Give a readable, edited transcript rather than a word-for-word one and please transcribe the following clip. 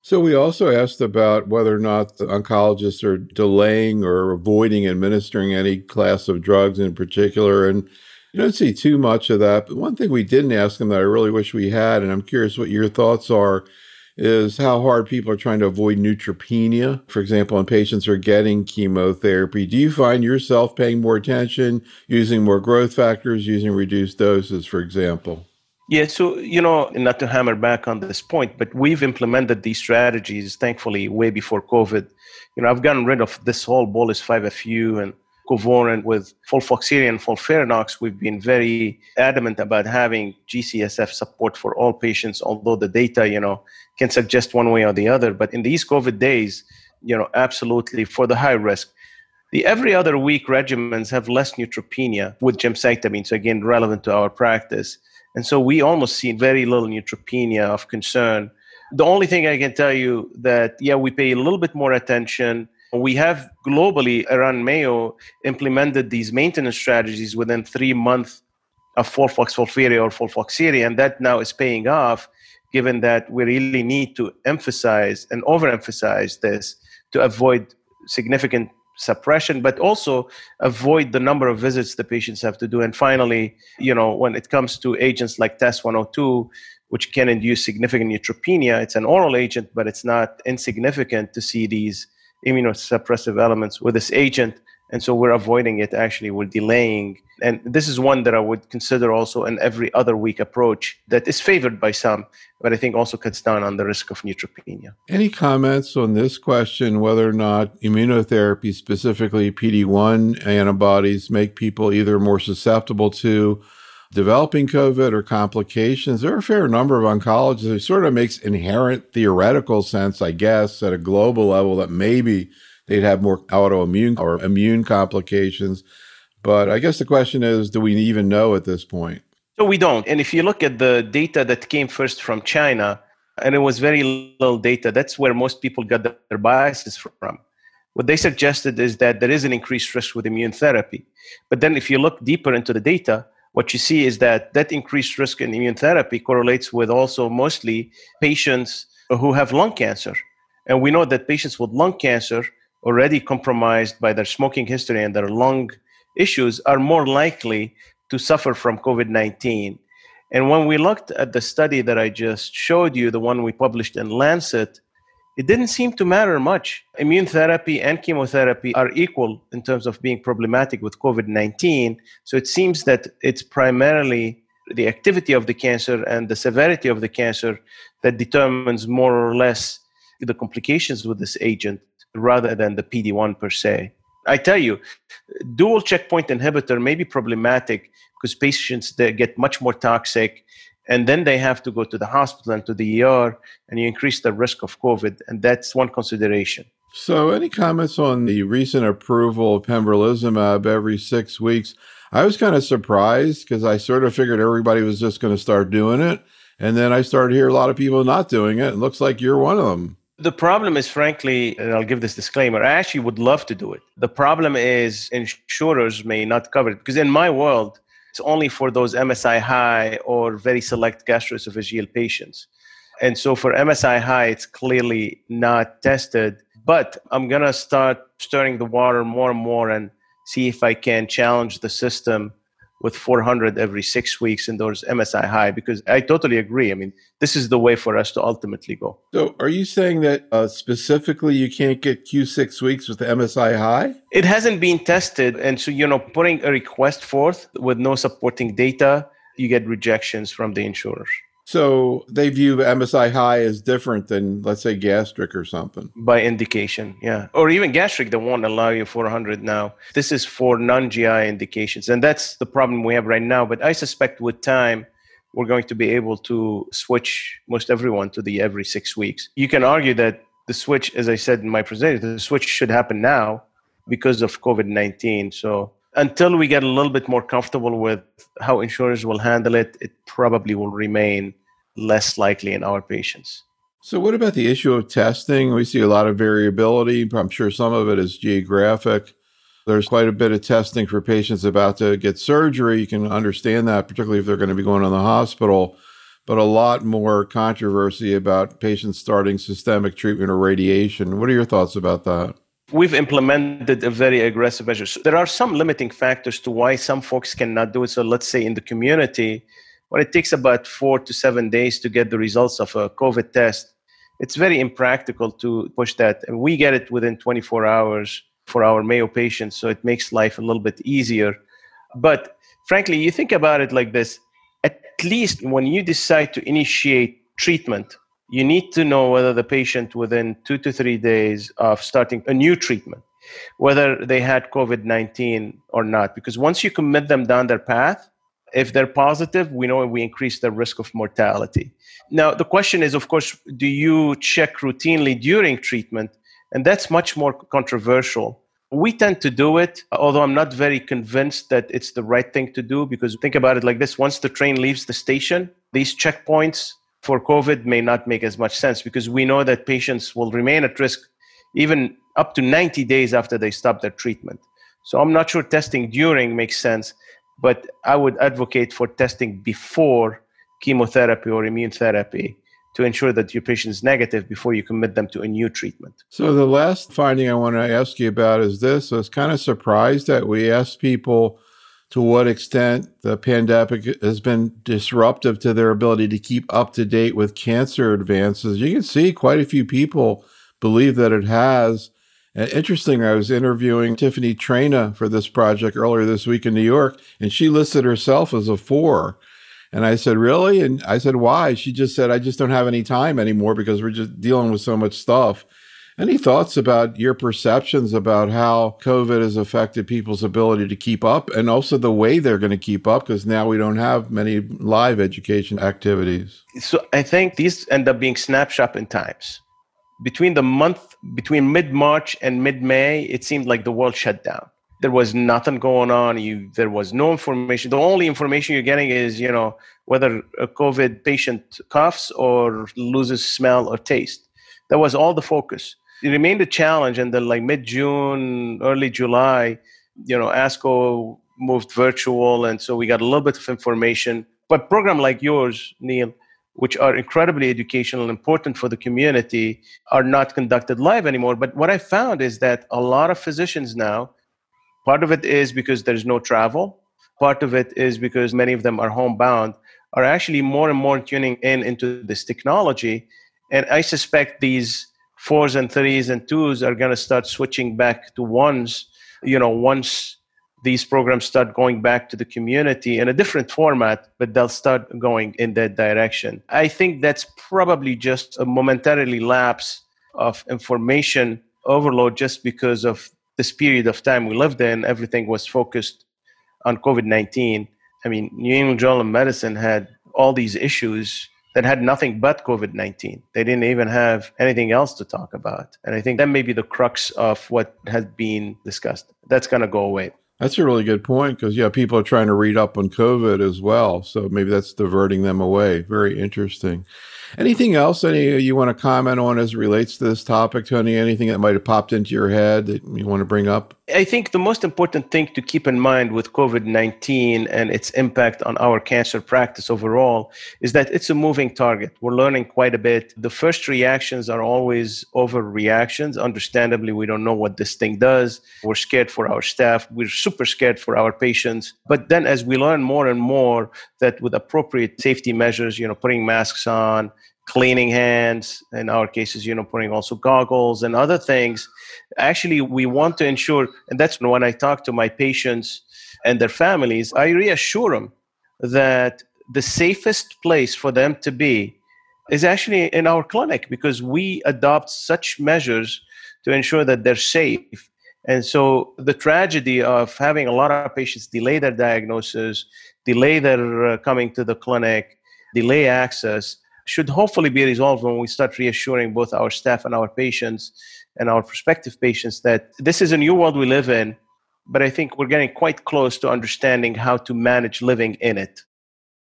So we also asked about whether or not the oncologists are delaying or avoiding administering any class of drugs in particular. And you don't see too much of that. But one thing we didn't ask them that I really wish we had, and I'm curious what your thoughts are, is how hard people are trying to avoid neutropenia. For example, when patients are getting chemotherapy, do you find yourself paying more attention, using more growth factors, using reduced doses, for example? Yeah, so, not to hammer back on this point, but we've implemented these strategies, thankfully, way before COVID. I've gotten rid of this whole bolus 5-FU and covalent with FOLFOXIRI and FOLFIRINOX. We've been very adamant about having GCSF support for all patients, although the data, can suggest one way or the other. But in these COVID days, absolutely for the high risk. The every other week regimens have less neutropenia with gemcitabine, so again, relevant to our practice. And so we almost see very little neutropenia of concern. The only thing I can tell you that, we pay a little bit more attention. We have globally around Mayo implemented these maintenance strategies within 3 months of FOLFOX, FOLFIRI, or FOLFOXIRI, and that now is paying off, given that we really need to emphasize and overemphasize this to avoid significant suppression, but also avoid the number of visits the patients have to do. And finally, when it comes to agents like TAS-102, which can induce significant neutropenia, it's an oral agent, but it's not insignificant to see these immunosuppressive elements with this agent. And so we're avoiding it. Actually, we're delaying. And this is one that I would consider also an every other week approach that is favored by some, but I think also cuts down on the risk of neutropenia. Any comments on this question, whether or not immunotherapy, specifically PD-1 antibodies, make people either more susceptible to developing COVID or complications? There are a fair number of oncologists. It sort of makes inherent theoretical sense, I guess, at a global level that maybe they'd have more autoimmune or immune complications. But I guess the question is, do we even know at this point? So we don't. And if you look at the data that came first from China, and it was very little data, that's where most people got their biases from. What they suggested is that there is an increased risk with immune therapy. But then if you look deeper into the data, what you see is that increased risk in immune therapy correlates with also mostly patients who have lung cancer. And we know that patients with lung cancer, already compromised by their smoking history and their lung issues, are more likely to suffer from COVID-19. And when we looked at the study that I just showed you, the one we published in Lancet, it didn't seem to matter much. Immune therapy and chemotherapy are equal in terms of being problematic with COVID-19. So it seems that it's primarily the activity of the cancer and the severity of the cancer that determines more or less the complications with this agent rather than the PD-1 per se. I tell you, dual checkpoint inhibitor may be problematic because patients, they get much more toxic, and then they have to go to the hospital and to the ER, and you increase the risk of COVID, and that's one consideration. So any comments on the recent approval of pembrolizumab every 6 weeks? I was kind of surprised because I sort of figured everybody was just going to start doing it, and then I started to hear a lot of people not doing it. It looks like you're one of them. The problem is, frankly, and I'll give this disclaimer, I actually would love to do it. The problem is insurers may not cover it, because in my world, it's only for those MSI high or very select gastroesophageal patients. And so for MSI high, it's clearly not tested. But I'm going to start stirring the water more and more and see if I can challenge the system with 400 every 6 weeks in those MSI high, because I totally agree. I mean, this is the way for us to ultimately go. So are you saying that specifically you can't get Q6 weeks with the MSI high? It hasn't been tested. And so, putting a request forth with no supporting data, you get rejections from the insurers. So they view MSI high as different than, let's say, gastric or something. By indication, yeah. Or even gastric, they won't allow you 400 now. This is for non-GI indications. And that's the problem we have right now. But I suspect with time, we're going to be able to switch most everyone to the every 6 weeks. You can argue that the switch, as I said in my presentation, the switch should happen now because of COVID-19. So until we get a little bit more comfortable with how insurers will handle it, it probably will remain less likely in our patients. So what about the issue of testing? We see a lot of variability. I'm sure some of it is geographic. There's quite a bit of testing for patients about to get surgery. You can understand that, particularly if they're going to be going to the hospital. but a lot more controversy about patients starting systemic treatment or radiation. What are your thoughts about that? We've implemented a very aggressive measure. So there are some limiting factors to why some folks cannot do it. So let's say in the community, when it takes about 4 to 7 days to get the results of a COVID test, it's very impractical to push that. And we get it within 24 hours for our Mayo patients, so it makes life a little bit easier. But frankly, you think about it like this, at least when you decide to initiate treatment, you need to know whether the patient within 2 to 3 days of starting a new treatment, whether they had COVID-19 or not. Because once you commit them down their path, if they're positive, we know we increase the risk of mortality. Now, the question is, of course, do you check routinely during treatment? And that's much more controversial. We tend to do it, although I'm not very convinced that it's the right thing to do, because think about it like this. Once the train leaves the station, these checkpoints for COVID may not make as much sense, because we know that patients will remain at risk even up to 90 days after they stop their treatment. So I'm not sure testing during makes sense, but I would advocate for testing before chemotherapy or immune therapy to ensure that your patient is negative before you commit them to a new treatment. So the last finding I want to ask you about is this. I was kind of surprised that we asked people to what extent the pandemic has been disruptive to their ability to keep up to date with cancer advances. You can see quite a few people believe that it has. And interesting, I was interviewing Tiffany Traina for this project earlier this week in New York, and she listed herself as a 4. And I said, really? And I said, why? She just said, I just don't have any time anymore because we're just dealing with so much stuff. Any thoughts about your perceptions about how COVID has affected people's ability to keep up and also the way they're going to keep up? Because now we don't have many live education activities. So I think these end up being snapshot in times. Between mid-March and mid-May, it seemed like the world shut down. There was nothing going on. There was no information. The only information you're getting is, whether a COVID patient coughs or loses smell or taste. That was all the focus. It remained a challenge, and then mid-June, early July, ASCO moved virtual, and so we got a little bit of information. But program like yours, Neil, which are incredibly educational and important for the community, are not conducted live anymore. But what I found is that a lot of physicians now, part of it is because there's no travel. Part of it is because many of them are homebound, are actually more and more tuning into this technology. And I suspect these 4s and 3s and 2s are going to start switching back to 1s, once these programs start going back to the community in a different format, but they'll start going in that direction. I think that's probably just a momentarily lapse of information overload just because of this period of time we lived in. Everything was focused on COVID-19. I mean, New England Journal of Medicine had all these issues that had nothing but COVID-19. They didn't even have anything else to talk about. And I think that may be the crux of what has been discussed. That's going to go away. That's a really good point because, people are trying to read up on COVID as well. So maybe that's diverting them away. Very interesting. Anything else you want to comment on as it relates to this topic, Tony? Anything that might have popped into your head that you want to bring up? I think the most important thing to keep in mind with COVID-19 and its impact on our cancer practice overall is that it's a moving target. We're learning quite a bit. The first reactions are always overreactions. Understandably, we don't know what this thing does. We're scared for our staff. We're super scared for our patients. But then as we learn more and more that with appropriate safety measures, putting masks on, cleaning hands, in our cases, putting also goggles and other things. Actually, we want to ensure, and that's when I talk to my patients and their families, I reassure them that the safest place for them to be is actually in our clinic because we adopt such measures to ensure that they're safe. And so the tragedy of having a lot of patients delay their diagnosis, delay their coming to the clinic, delay access, should hopefully be resolved when we start reassuring both our staff and our patients and our prospective patients that this is a new world we live in, but I think we're getting quite close to understanding how to manage living in it.